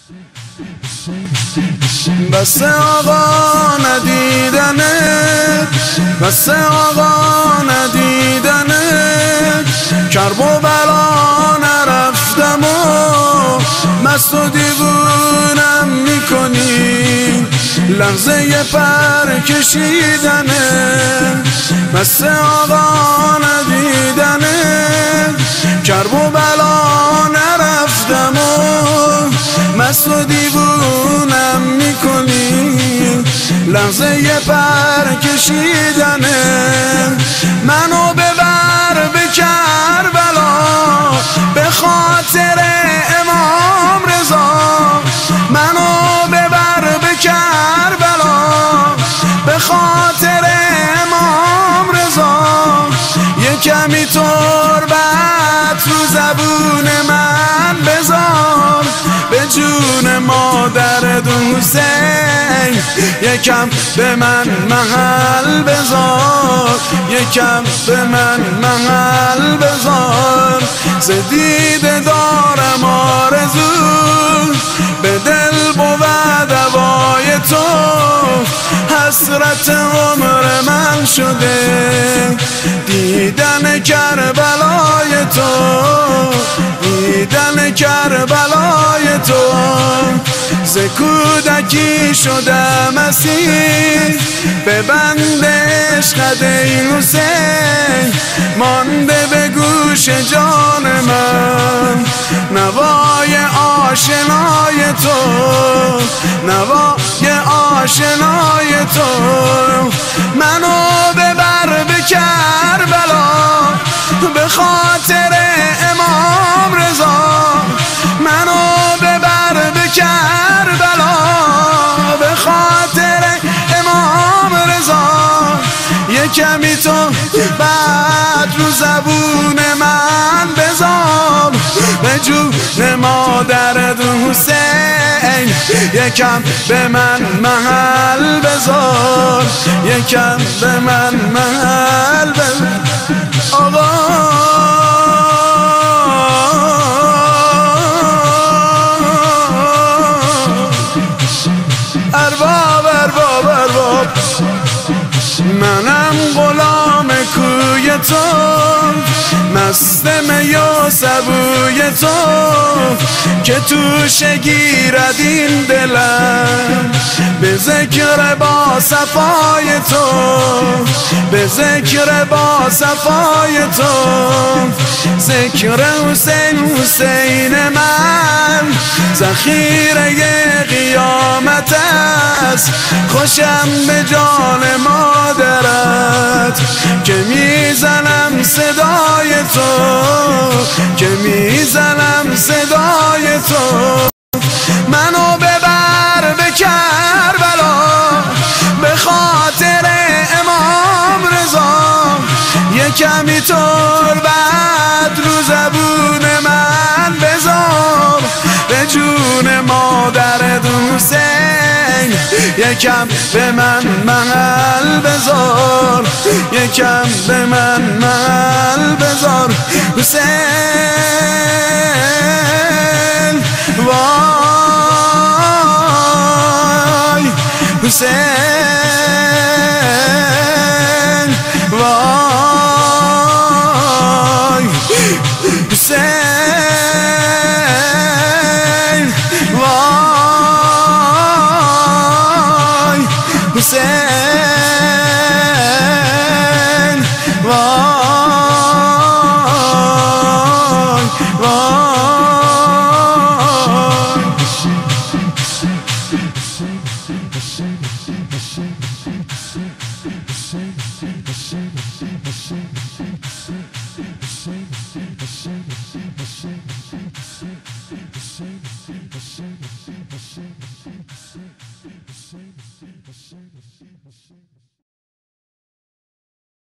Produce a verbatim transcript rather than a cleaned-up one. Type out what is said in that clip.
بس آقا ندیدنت، بس آقا ندیدنت، کرب و بلا نرفتم و مست و دیوونم میکنی، لحظه پر کشیدنت. بس آقا ندیدنت، کرب و بلا نرفتم و مست و دیوونم میکنی، لحظه پر کشیدنت. منو ببر به کربلا به خاطر امام رضا، منو ببر به کربلا به خاطر امام رضا. یه کمی تربت رو زبون من بذار، به جون مادر حسین یکم به من محل بذار، یکم به من محل بذار. ز دیده دارم آرزو به دل بود دوای تو، حسرت عمر من شده دیدن کربلای تو، دیدن کربلای تو. ز کودکی شدم اسیر به بند عشقت ای حسین، مانده به گوش جان من نوای آشنای تو، نوای آشنای تو. منو ببر به کربلا به خاطر امام رضا، منو ببر به کربلا به خاطر امام رضا. یه کمی تو بعد رو زبون من بذار، به جون مادرت حسین یکم به من محل بذار، یکم به من محل بذار. آقا ارباب ارباب ارباب، منم غلام کوی تو، مست می و سبوی تو، که توش گیرد این دلم به ذکر با صفای تو، به ذکر با صفای تو. ذکر حسین حسین من ذخیره قیامت است، خوشم به جان مادرت که میزنم صدای تو، که میزنم صدای تو. منو ببر به کربلا به خاطر امام رضا، یه کمی تربت رو زبون من بذار، به جون مادرت حسین یکم به من محل بذار، یکم به من محل بذار. حسین وای حسین